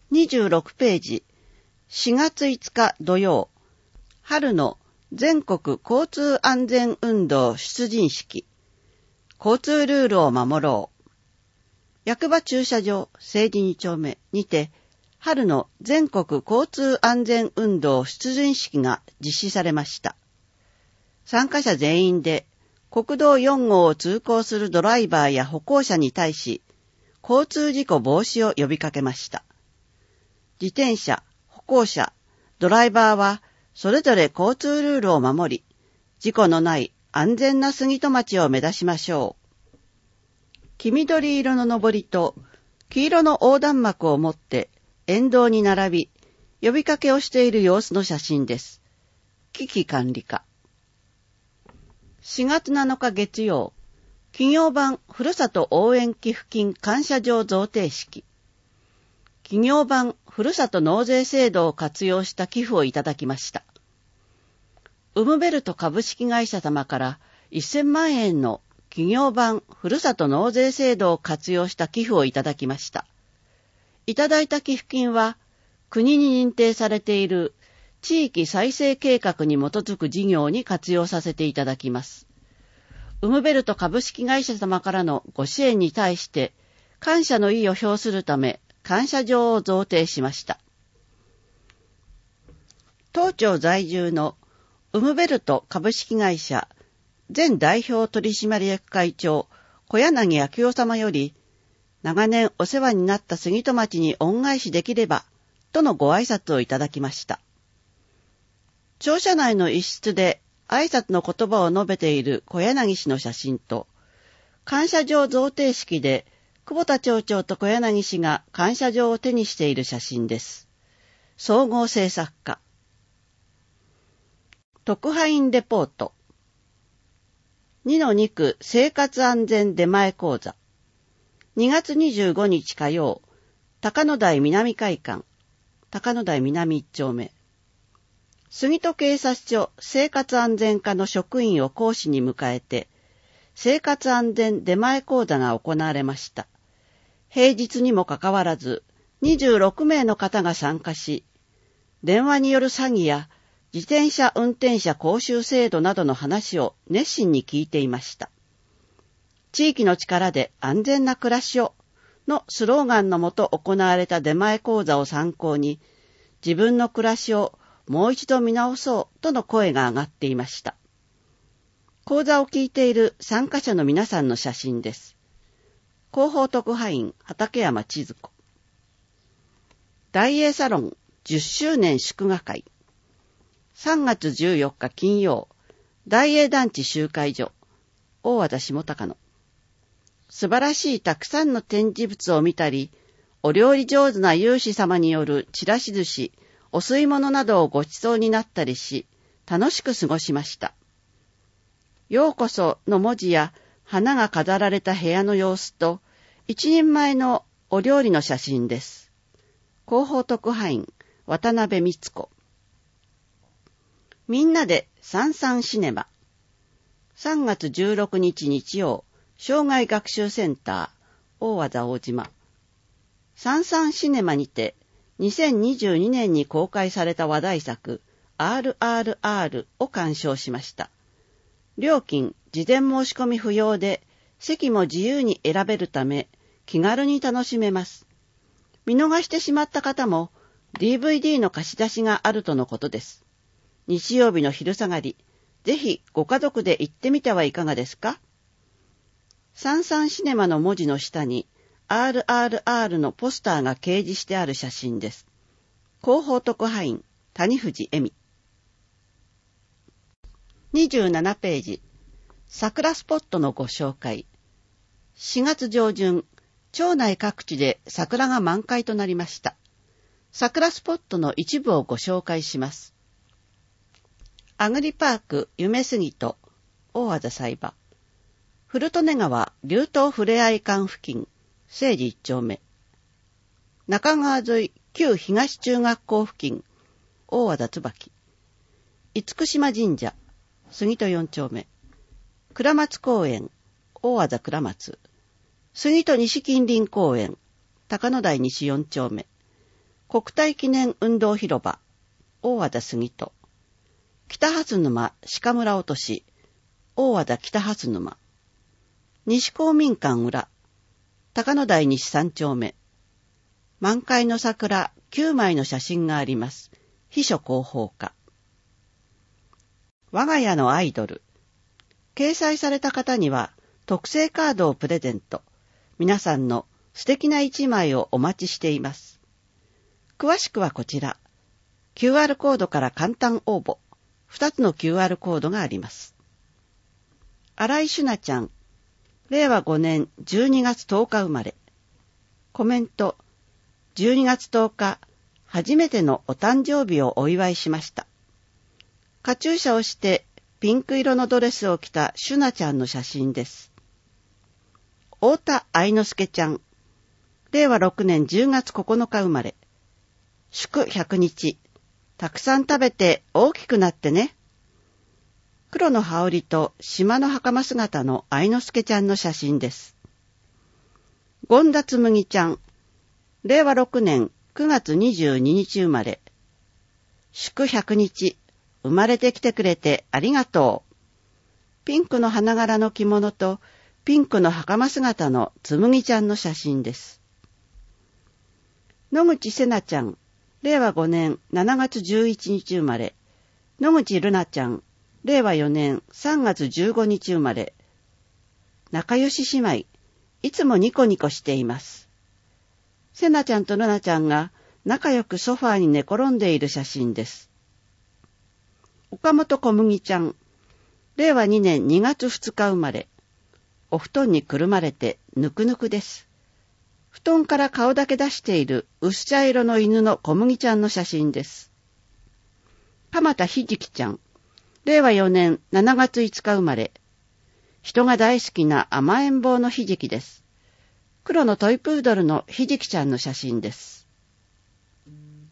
26ページ、4月5日土曜、春の全国交通安全運動出陣式、交通ルールを守ろう。役場駐車場政治2丁目にて、春の全国交通安全運動出陣式が実施されました。参加者全員で国道4号を通行するドライバーや歩行者に対し、交通事故防止を呼びかけました。自転車、歩行者、ドライバーはそれぞれ交通ルールを守り、事故のない安全な杉戸町を目指しましょう。黄緑色ののぼりと黄色の横断幕を持って沿道に並び、呼びかけをしている様子の写真です。危機管理課。4月7日月曜、企業版ふるさと応援寄付金感謝状贈呈式。企業版ふるさと納税制度を活用した寄付をいただきました。ウムベルト株式会社様から1000万円の企業版ふるさと納税制度を活用した寄付をいただきました。いただいた寄付金は国に認定されている地域再生計画に基づく事業に活用させていただきます。ウムベルト株式会社様からのご支援に対して感謝の意を表するため感謝状を贈呈しました。当庁在住のウムベルト株式会社前代表取締役会長小柳明夫様より、長年お世話になった杉戸町に恩返しできればとのご挨拶をいただきました。庁舎内の一室で挨拶の言葉を述べている小柳氏の写真と、感謝状贈呈式で久保田町長と小柳氏が感謝状を手にしている写真です。総合制作課。特派員レポート。2-2区生活安全出前講座。2月25日火曜、高野台南会館、高野台南1丁目。杉戸警察署生活安全課の職員を講師に迎えて、生活安全出前講座が行われました。平日にもかかわらず、26名の方が参加し、電話による詐欺や自転車運転者講習制度などの話を熱心に聞いていました。地域の力で安全な暮らしをのスローガンのもと行われた出前講座を参考に、自分の暮らしをもう一度見直そうとの声が上がっていました。講座を聞いている参加者の皆さんの写真です。広報特派員畠山千鶴子。大英サロン10周年祝賀会。3月14日金曜、大英団地集会所、大和田下高野。素晴らしいたくさんの展示物を見たり、お料理上手な有志様によるちらし寿司、お吸い物などをご馳走になったりし、楽しく過ごしました。ようこその文字や花が飾られた部屋の様子と、一人前のお料理の写真です。広報特派員、渡辺光子。みんなでサンサンシネマ。3月16日日曜、障害学習センター、大和田大島。サンサンシネマにて、2022年に公開された話題作 RRR を鑑賞しました。料金、事前申し込み不要で、席も自由に選べるため、気軽に楽しめます。見逃してしまった方も、DVD の貸し出しがあるとのことです。日曜日の昼下がり、ぜひご家族で行ってみてはいかがですか？サンサンシネマの文字の下に、RRR のポスターが掲示してある写真です。広報特派員、谷藤恵美。27ページ、桜スポットのご紹介。4月上旬、町内各地で桜が満開となりました。桜スポットの一部をご紹介します。アグリパーク夢すぎと大和田栽場。古利根川流東ふれあい館付近。聖寺1丁目。中川沿い旧東中学校付近、大和田椿。厳島神社、杉戸4丁目。倉松公園、大和田倉松。杉戸西近隣公園、高野台西4丁目。 国体記念運動広場、大和田杉戸。北初沼鹿村落とし、大和田北初沼。西公民館裏、高野台西3丁目。満開の桜9枚の写真があります。秘書広報課。我が家のアイドル。掲載された方には特製カードをプレゼント。皆さんの素敵な一枚をお待ちしています。詳しくはこちら。QR コードから簡単応募。2つの QR コードがあります。新井朱奈ちゃん。令和5年12月10日生まれ。コメント。12月10日、初めてのお誕生日をお祝いしました。カチューシャをしてピンク色のドレスを着た朱奈ちゃんの写真です。太田愛之助ちゃん。令和6年10月9日生まれ。祝100日。たくさん食べて大きくなってね。黒の羽織と島の袴姿の愛之助ちゃんの写真です。権田つむぎちゃん。令和6年9月22日生まれ。祝100日。生まれてきてくれてありがとう。ピンクの花柄の着物とピンクの袴姿のつむぎちゃんの写真です。野口せなちゃん。令和5年7月11日生まれ。野口るなちゃん。令和4年3月15日生まれ。仲良し姉妹。いつもニコニコしています。せなちゃんとるなちゃんが仲良くソファーに寝転んでいる写真です。岡本小麦ちゃん。令和2年2月2日生まれ。お布団にくるまれてぬくぬくです。布団から顔だけ出している薄茶色の犬の小麦ちゃんの写真です。鎌田ひじきちゃん。令和4年7月5日生まれ。人が大好きな甘えん坊のひじきです。黒のトイプードルのひじきちゃんの写真です。